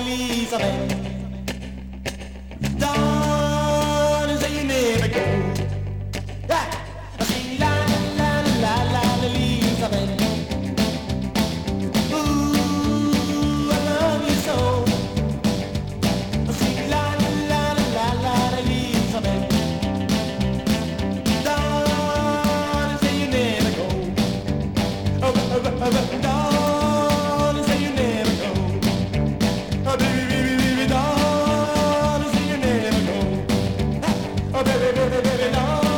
Elizabeth. Darling, say you never go. Yeah. Sing la la la la la Elizabeth. Ooh, I love you so. Sing la la la la la Elizabeth. Darling, say you never go. Darling, say you never go. Baby, darling, say you never go. Oh, baby, baby, baby, darling.